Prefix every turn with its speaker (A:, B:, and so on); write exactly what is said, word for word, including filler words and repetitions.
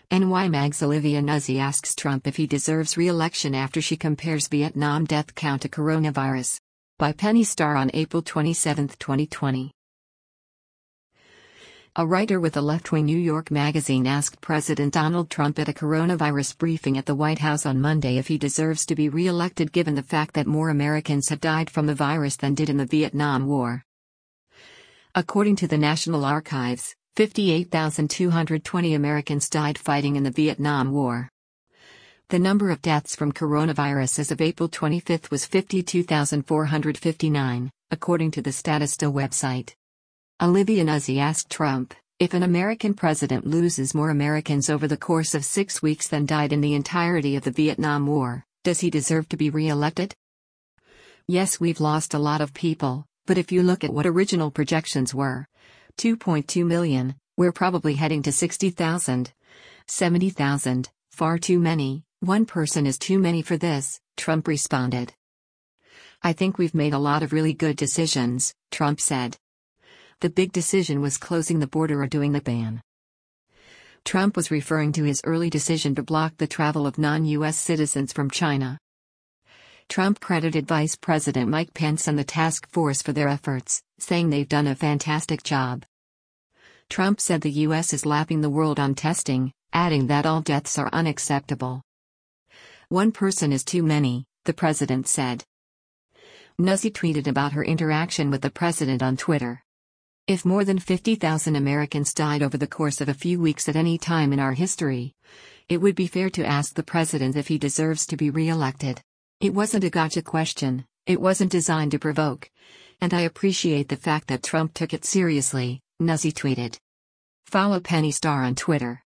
A: N Y Mag's Olivia Nuzzi asks Trump if he deserves re-election after she compares Vietnam death count to coronavirus. By Penny Starr on April twenty-seventh, twenty twenty. A writer with a left-wing New York magazine asked President Donald Trump at a coronavirus briefing at the White House on Monday if he deserves to be re-elected given the fact that more Americans have died from the virus than did in the Vietnam War. According to the National Archives, fifty-eight thousand two hundred twenty Americans died fighting in the Vietnam War. The number of deaths from coronavirus as of April twenty-fifth was fifty-two thousand four hundred fifty-nine, according to the Statista website. Olivia Nuzzi asked Trump, if an American president loses more Americans over the course of six weeks than died in the entirety of the Vietnam War, does he deserve to be re-elected? Yes, we've lost a lot of people, but if you look at what original projections were, two point two million, we're probably heading to sixty thousand. seventy thousand, far too many, one person is too many for this, Trump responded. I think we've made a lot of really good decisions, Trump said. The big decision was closing the border or doing the ban. Trump was referring to his early decision to block the travel of non-U S citizens from China. Trump credited Vice President Mike Pence and the task force for their efforts, saying they've done a fantastic job. Trump said the U S is lapping the world on testing, adding that all deaths are unacceptable. One person is too many, the president said. Nuzzi tweeted about her interaction with the president on Twitter. If more than fifty thousand Americans died over the course of a few weeks at any time in our history, it would be fair to ask the president if he deserves to be re-elected. It wasn't a gotcha question, it wasn't designed to provoke. And I appreciate the fact that Trump took it seriously, Nuzzi tweeted. Follow Penny Starr on Twitter.